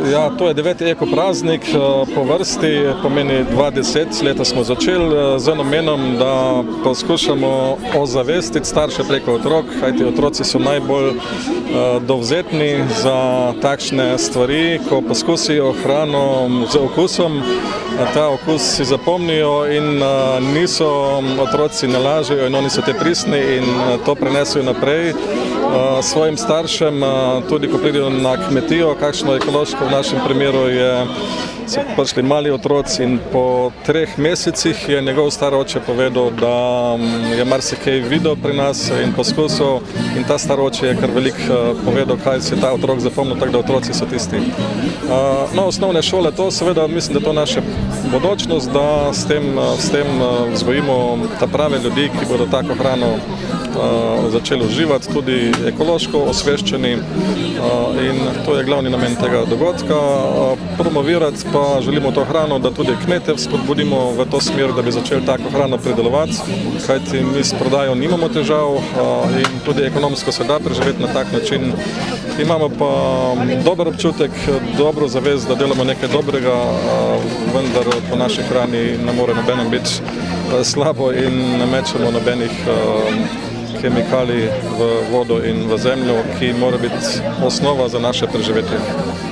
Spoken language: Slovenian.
Ja, to je 9. ekopraznik po vrsti, pomeni 20 leta smo začeli z namenom, da poskušamo ozavestiti starše preko otrok, kajti otroci so najbolj dovzetni za takšne stvari, ko poskusijo hrano z okusom, ta okus si zapomnijo in niso, otroci ne lažejo in oni so te pristni in to prenesejo naprej svojim staršem, tudi ko pridejo na kmetijo, kakšno ekološko v našem primeru so prišli mali otroci in po 3 mesecih je njegov star oče povedal, da je marsikaj videl pri nas in poskusil in ta star oče je kar veliko povedal, kaj si ta otrok zapomnil, tako da otroci so tisti. No, osnovne šole, to seveda mislim, da to naša bodočnost, da s tem vzgojimo ta prave ljudi, ki bodo tako hrano začeli uživati, tudi ekološko osveščeni in to je glavni namen tega dogodka. Promovirati pa želimo to hrano, da tudi kmete spodbudimo v to smer, da bi začeli tako hrano pridelovati, kajti mi s prodajo nimamo težav in tudi ekonomsko se da preživeti na tak način. Imamo pa dober občutek, dobro zavest, da delamo nekaj dobrega, vendar po naši hrani ne more nobenem biti slabo in ne mečemo nobenih kemikalij v vodo in v zemljo, ki mora biti osnova za naše preživetje.